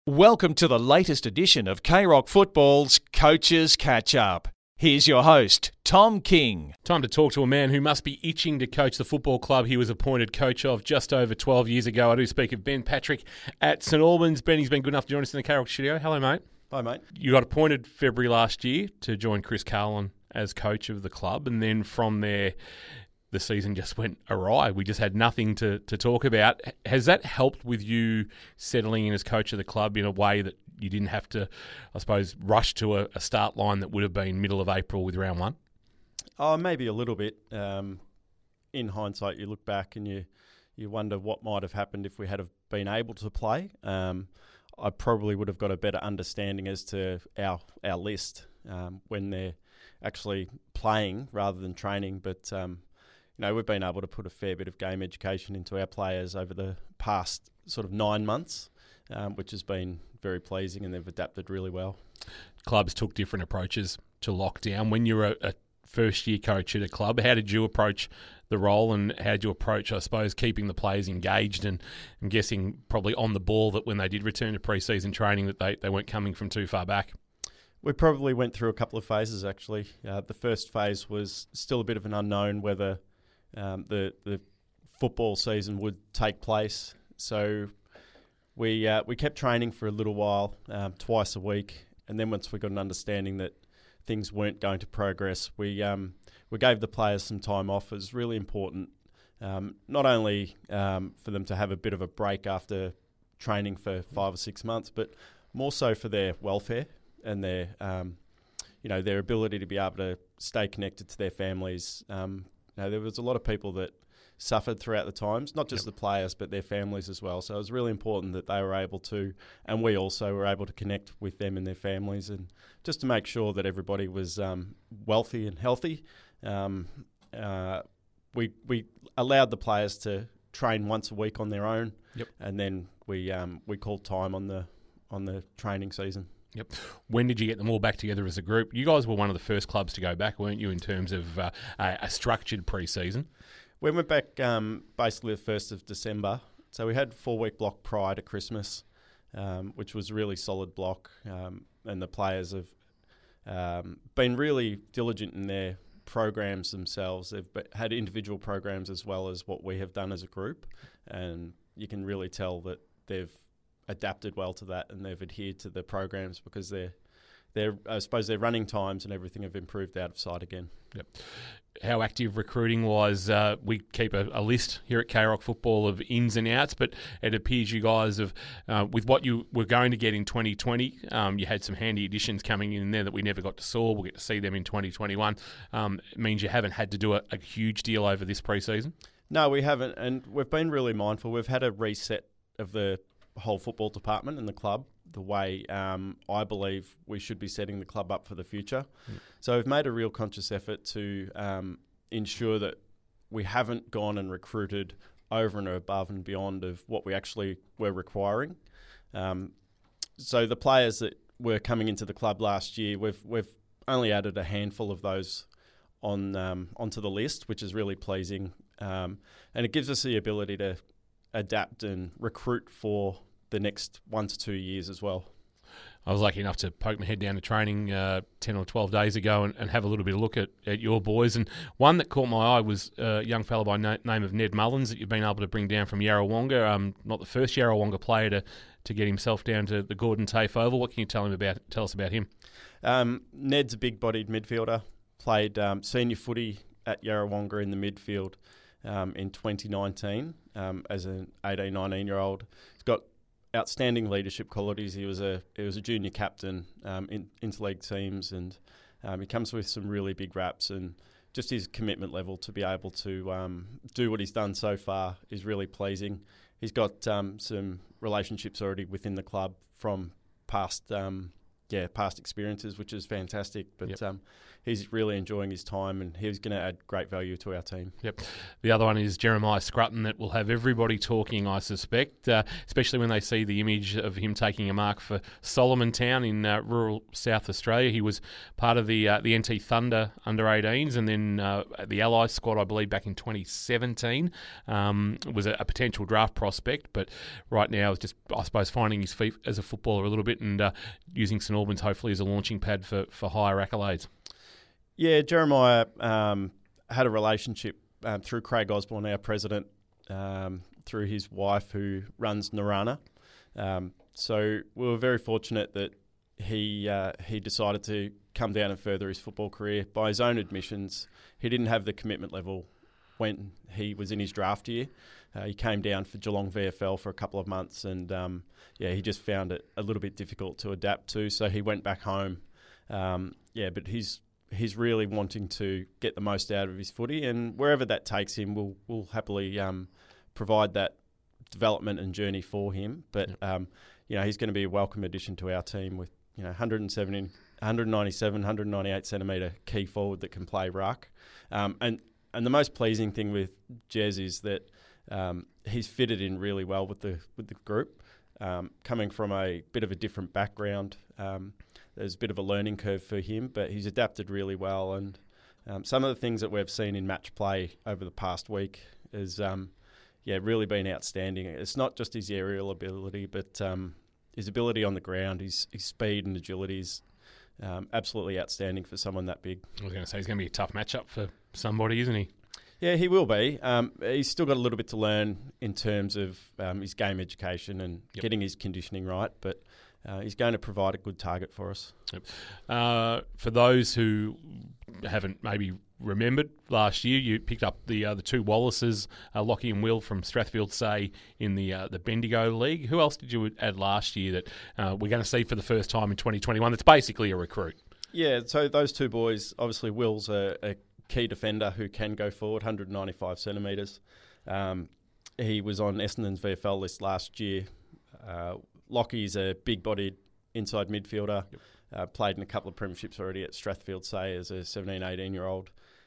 Welcome to the latest edition of K-Rock Football's Coaches Catch Up. Here's your host, Tom King. Time to talk to a man who must be itching to coach the football club he was appointed coach of just over 12 years ago. I do speak of Ben Patrick at St Albans. Ben, he's been good enough to join us in the K-Rock studio. Hello, mate. Hi, mate. You got appointed February last year to join Chris Carlin as coach of the club, and then from there, the season just went awry. We just had nothing to talk about. Has that helped with you settling in as coach of the club in a way that you didn't have to, I suppose, rush to a start line that would have been middle of April with round one? Oh, maybe a little bit. In hindsight, you look back and you wonder what might have happened if we had have been able to play. I probably would have got a better understanding as to our list when they're actually playing rather than training. But we've been able to put a fair bit of game education into our players over the past sort of 9 months, which has been very pleasing, and they've adapted really well. Clubs took different approaches to lockdown. When you're a first-year coach at a club, how did you approach the role, and how did you approach, I suppose, keeping the players engaged and I'm guessing probably on the ball that when they did return to pre-season training that they weren't coming from too far back? We probably went through a couple of phases, actually. The first phase was still a bit of an unknown whether the football season would take place. So we kept training for a little while, twice a week, and then once we got an understanding that things weren't going to progress, we gave the players some time off. It was really important, not only for them to have a bit of a break after training for 5 or 6 months, but more so for their welfare and their ability to be able to stay connected to their families. There was a lot of people that suffered throughout the times, not just the players, but their families as well. So it was really important that they were able to, and we also were able to connect with them and their families, and just to make sure that everybody was wealthy and healthy. We allowed the players to train once a week on their own, and then we called time on the training season. Yep. When did you get them all back together as a group? You guys were one of the first clubs to go back, weren't you, in terms of a structured pre-season? We went back basically the 1st of December. So we had a 4-week block prior to Christmas, which was a really solid block. And the players have been really diligent in their programs themselves. They've had individual programs as well as what we have done as a group. And you can really tell that they've adapted well to that, and they've adhered to the programs because their I suppose their running times and everything have improved out of sight again. Yep. How active recruiting was? We keep a list here at K-Rock Football of ins and outs, but it appears you guys have, with what you were going to get in 2020, you had some handy additions coming in there that we never got to saw. We'll get to see them in 2021. It means you haven't had to do a huge deal over this pre-season? No, we haven't, and we've been really mindful. We've had a reset of the whole football department and the club, the way I believe we should be setting the club up for the future. So we've made a real conscious effort to ensure that we haven't gone and recruited over and above and beyond of what we actually were requiring. So the players that were coming into the club last year, we've only added a handful of those onto the list, which is really pleasing. And it gives us the ability to adapt and recruit for the next 1 to 2 years as well. I was lucky enough to poke my head down to training 10 or 12 days ago and have a little bit of a look at your boys. And one that caught my eye was a young fellow by name of Ned Mullins that you've been able to bring down from Yarrawonga. Not the first Yarrawonga player to get himself down to the Gordon Tafe Oval. What can you tell us about him? Ned's a big-bodied midfielder. Played senior footy at Yarrawonga in the midfield in 2019 as an 18, 19-year-old. He's got outstanding leadership qualities. He was a junior captain in interleague teams, and he comes with some really big raps, and just his commitment level to be able to do what he's done so far is really pleasing. He's got some relationships already within the club from past past experiences, which is fantastic. But Yep. He's really enjoying his time, and he's going to add great value to our team. Yep. The other one is Jeremiah Scrutton, that will have everybody talking, I suspect, especially when they see the image of him taking a mark for Solomon Town in rural South Australia. He was part of the NT Thunder under-18s, and then the Allies squad, I believe, back in 2017. Was a potential draft prospect, but right now is just, I suppose, finding his feet as a footballer a little bit and using St Albans hopefully as a launching pad for higher accolades. Yeah, Jeremiah had a relationship through Craig Osborne, our president, through his wife who runs Narana. So we were very fortunate that he decided to come down and further his football career. By his own admissions, he didn't have the commitment level when he was in his draft year. He came down for Geelong VFL for a couple of months, and he just found it a little bit difficult to adapt to. So he went back home. But he's really wanting to get the most out of his footy, and wherever that takes him, we'll happily provide that development and journey for him. But he's going to be a welcome addition to our team with 197, 198 centimetre key forward that can play ruck. And the most pleasing thing with Jez is that he's fitted in really well with the group, coming from a bit of a different background. There's a bit of a learning curve for him, but he's adapted really well. And some of the things that we've seen in match play over the past week has really been outstanding. It's not just his aerial ability, but his ability on the ground, his speed and agility is absolutely outstanding for someone that big. I was going to say, he's going to be a tough matchup for somebody, isn't he? Yeah, he will be. He's still got a little bit to learn in terms of his game education and getting his conditioning right, but he's going to provide a good target for us. Yep. For those who haven't maybe remembered, last year you picked up the two Wallaces, Lockie and Will from Strathfield Say in the Bendigo League. Who else did you add last year that we're going to see for the first time in 2021 that's basically a recruit? Yeah, so those two boys, obviously Will's a key defender who can go forward, 195 centimetres. He was on Essendon's VFL list last year. Lockie's a big-bodied inside midfielder, played in a couple of premierships already at Strathfield Say as a 17, 18-year-old.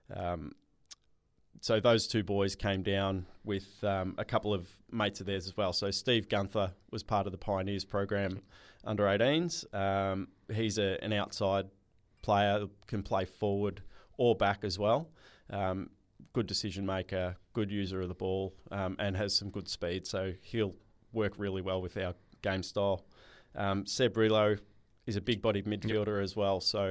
So those two boys came down with a couple of mates of theirs as well. So Steve Gunther was part of the Pioneers program under 18s. He's an outside player, can play forward or back as well. Good decision maker, good user of the ball, and has some good speed. So he'll work really well with our game style. Seb Relo is a big-bodied midfielder as well. So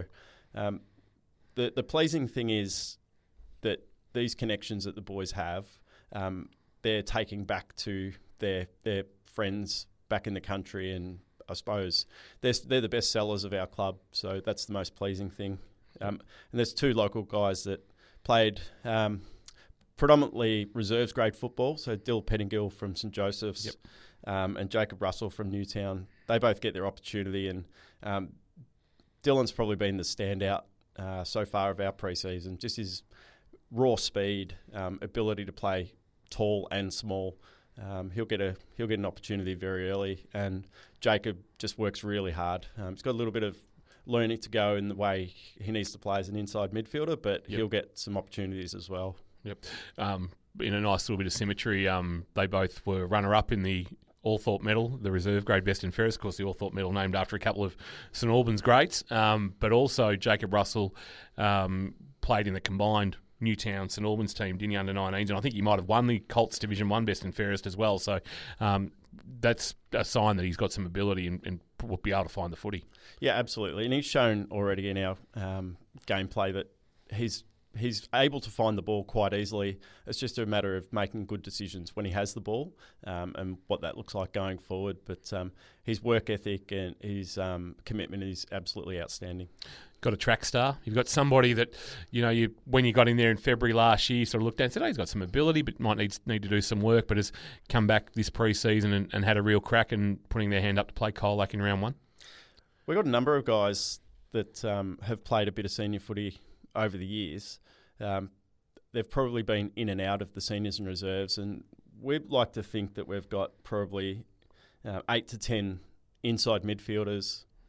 the pleasing thing is that these connections that the boys have, they're taking back to their friends back in the country, and I suppose they're the best sellers of our club. So that's the most pleasing thing. And there's two local guys that played predominantly reserves grade football. So Dill Pettingill from St Joseph's and Jacob Russell from Newtown. They both get their opportunity, and Dylan's probably been the standout so far of our pre-season. Just his raw speed, ability to play tall and small. He'll get an opportunity very early, and Jacob just works really hard. He's got a little bit of learning to go in the way he needs to play as an inside midfielder, but he'll get some opportunities as well. Yep. In a nice little bit of symmetry, they both were runner-up in the Althorpe Medal, the reserve grade best and fairest. Of course, the Althorpe Medal named after a couple of St Albans greats, but also Jacob Russell played in the combined Newtown St Albans team, didn't he, under 19s, and I think he might have won the Colts Division 1 best and fairest as well. So that's a sign that he's got some ability and will be able to find the footy. Yeah, absolutely. And he's shown already in our gameplay that he's able to find the ball quite easily. It's just a matter of making good decisions when he has the ball and what that looks like going forward. But his work ethic and his commitment is absolutely outstanding. Got a track star. You've got somebody that, when you got in there in February last year, you sort of looked at and said, he's got some ability, but might need to do some work, but has come back this pre-season and had a real crack and putting their hand up to play Colac in round one. We've got a number of guys that have played a bit of senior footy over the years. They've probably been in and out of the seniors and reserves, and we'd like to think that we've got probably 8 to 10 inside midfielders and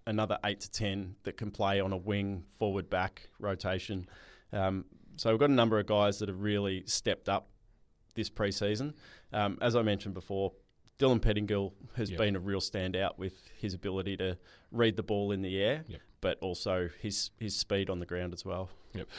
another 8 to 10 that can play on a wing, forward, back rotation. So we've got a number of guys that have really stepped up this pre-season. As I mentioned before, Dylan Pettingill has been a real standout with his ability to read the ball in the air, but also his speed on the ground as well.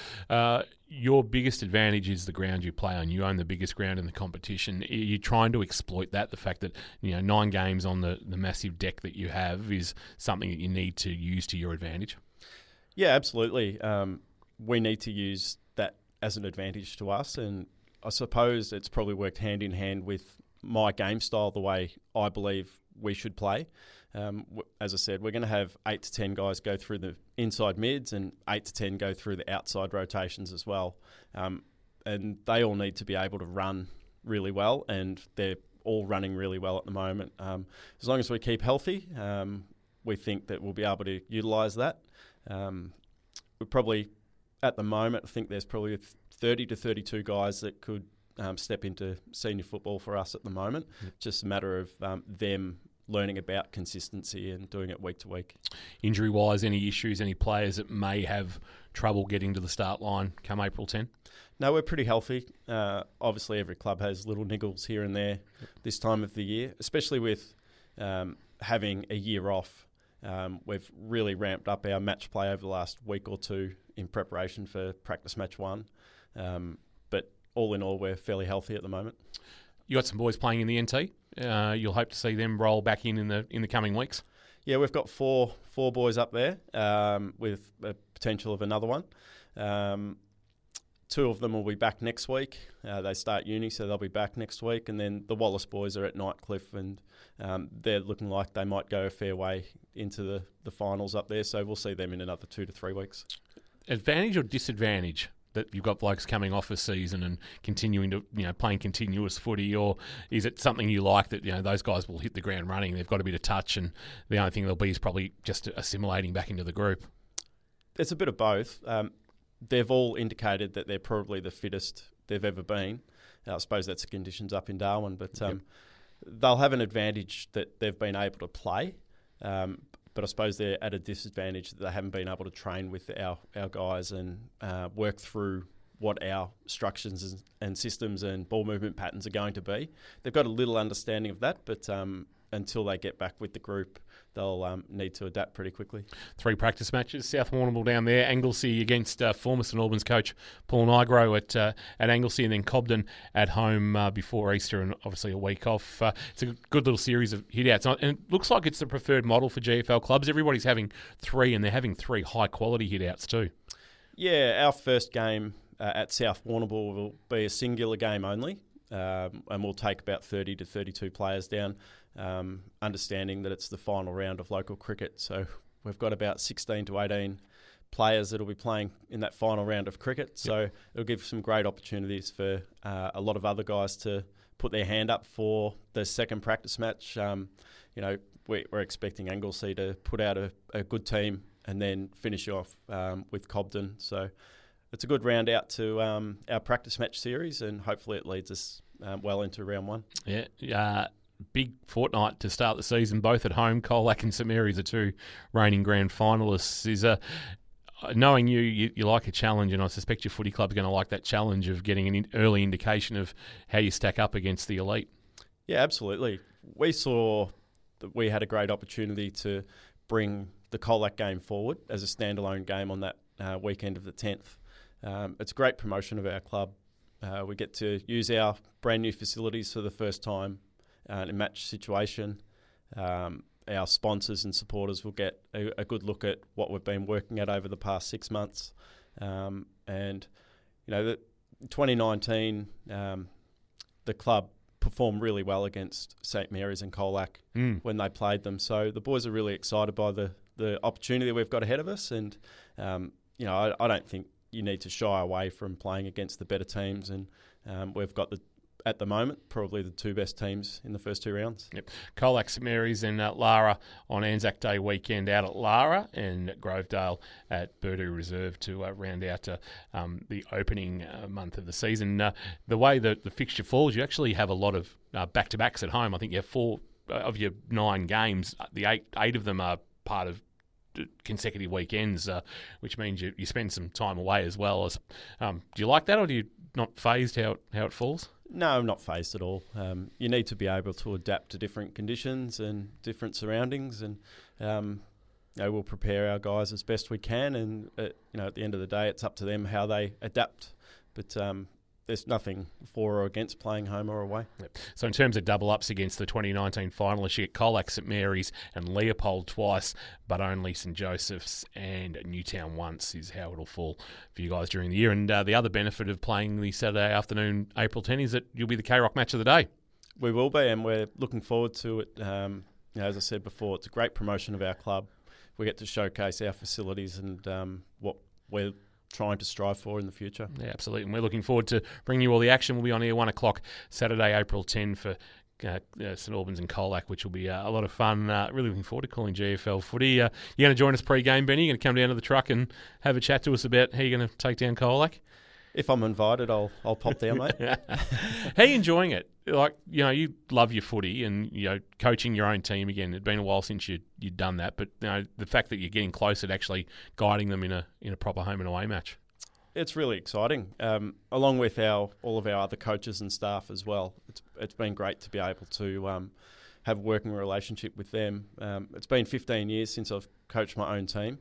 Your biggest advantage is the ground you play on. You own the biggest ground in the competition. Are you trying to exploit that? The fact that 9 games on the massive deck that you have is something that you need to use to your advantage? Yeah, absolutely. We need to use that as an advantage to us, and I suppose it's probably worked hand in hand with my game style, the way I believe we should play. As I said, we're going to have 8 to 10 guys go through the inside mids and 8 to 10 go through the outside rotations as well. And they all need to be able to run really well, and they're all running really well at the moment. As long as we keep healthy, we think that we'll be able to utilise that. We're probably, at the moment, I think there's probably 30 to 32 guys that could step into senior football for us at the moment. Just a matter of them learning about consistency and doing it week to week. Injury-wise, any issues, any players that may have trouble getting to the start line come April 10? No, we're pretty healthy. Obviously, every club has little niggles here and there this time of the year, especially with having a year off. We've really ramped up our match play over the last week or two in preparation for practice match 1. But all in all, we're fairly healthy at the moment. You got some boys playing in the NT. You'll hope to see them roll back in the coming weeks. Yeah, we've got four boys up there with a potential of another one. 2 of them will be back next week. They start uni, so they'll be back next week. And then the Wallace boys are at Nightcliff, and they're looking like they might go a fair way into the finals up there. So we'll see them in another 2 to 3 weeks. Advantage or disadvantage that you've got blokes coming off a season and continuing to, playing continuous footy, or is it something you like that, those guys will hit the ground running, they've got a bit of touch, and the only thing they'll be is probably just assimilating back into the group? It's a bit of both. They've all indicated that they're probably the fittest they've ever been. I suppose that's the conditions up in Darwin, but they'll have an advantage that they've been able to play. But I suppose they're at a disadvantage that they haven't been able to train with our guys and work through what our structures and systems and ball movement patterns are going to be. They've got a little understanding of that, but until they get back with the group, they'll need to adapt pretty quickly. 3 practice matches. South Warrnambool down there. Anglesey against former St Albans coach Paul Nigro at Anglesey, and then Cobden at home before Easter, and obviously a week off. It's a good little series of hit-outs. And it looks like it's the preferred model for GFL clubs. Everybody's having 3, and they're having 3 high-quality hit-outs too. Yeah, our first game at South Warrnambool will be a singular game only, and we'll take about 30 to 32 players down. Understanding that it's the final round of local cricket, so we've got about 16 to 18 players that will be playing in that final round of cricket, so it'll give some great opportunities for a lot of other guys to put their hand up for the second practice match. We're expecting Anglesey to put out a good team and then finish off with Cobden, so it's a good round out to our practice match series, and hopefully it leads us well into round 1. Yeah. Big fortnight to start the season, both at home. Colac and St Mary's are 2 reigning grand finalists. Is knowing you like a challenge, and I suspect your footy club's going to like that challenge of getting an early indication of how you stack up against the elite. Yeah, absolutely. We saw that we had a great opportunity to bring the Colac game forward as a standalone game on that weekend of the 10th. It's a great promotion of our club. We get to use our brand new facilities for the first time in a match situation. Our sponsors and supporters will get a good look at what we've been working at over the past 6 months. The 2019, the club performed really well against St Mary's and Colac when they played them. So the boys are really excited by the opportunity that we've got ahead of us. And, I don't think you need to shy away from playing against the better teams. And we've got at the moment, probably the 2 best teams in the first 2 rounds. Yep. Colac, St Mary's and Lara on Anzac Day weekend out at Lara, and Grovedale at Burdu Reserve to round out the opening month of the season. The way that the fixture falls, you actually have a lot of back-to-backs at home. I think you have 4 of your 9 games. The eight of them are part of consecutive weekends, which means you spend some time away as well. Do you like that, or do you not phased how it falls? No, I'm not phased at all. You need to be able to adapt to different conditions and different surroundings, and we'll prepare our guys as best we can. And at the end of the day, it's up to them how they adapt. But there's nothing for or against playing home or away. Yep. So in terms of double-ups against the 2019 finalists, you get Colac, St Mary's and Leopold twice, but only St Joseph's and Newtown once is how it'll fall for you guys during the year. And the other benefit of playing the Saturday afternoon, April 10, is that you'll be the K-Rock match of the day. We will be, and we're looking forward to it. As I said before, it's a great promotion of our club. We get to showcase our facilities and what we're trying to strive for in the future. Yeah, absolutely. And we're looking forward to bringing you all the action. We'll be on here 1 o'clock Saturday, April 10 for St Albans and Colac, which will be a lot of fun. Really looking forward to calling GFL footy. You're going to join us pre-game, Benny? You're going to come down to the truck and have a chat to us about how you're going to take down Colac? If I'm invited, I'll pop down, mate. How are you enjoying it? Like, you love your footy and, coaching your own team again. It'd been a while since you'd done that, but the fact that you're getting closer to actually guiding them in a proper home and away match. It's really exciting, along with all of our other coaches and staff as well. It's been great to be able to have a working relationship with them. It's been 15 years since I've coached my own team,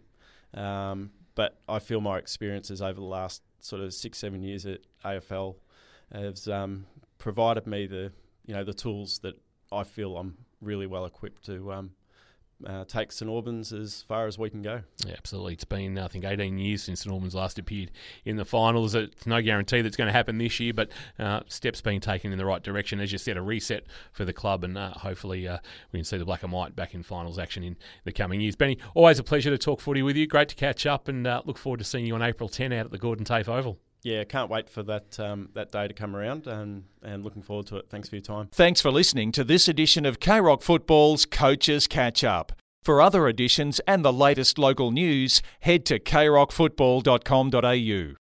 but I feel my experiences over the last sort of 6-7 years at AFL has provided me the tools that I feel I'm really well equipped to take St Albans as far as we can go. Yeah, absolutely. It's been, I think, 18 years since St Albans last appeared in the finals. It's no guarantee that's going to happen this year, but steps being taken in the right direction. As you said, a reset for the club, and hopefully we can see the black and white back in finals action in the coming years. Benny, always a pleasure to talk footy with you. Great to catch up, and look forward to seeing you on April 10 out at the Gordon Tafe Oval. Yeah, can't wait for that day to come around, and looking forward to it. Thanks for your time. Thanks for listening to this edition of K-Rock Football's Coaches Catch Up. For other editions and the latest local news, head to krockfootball.com.au.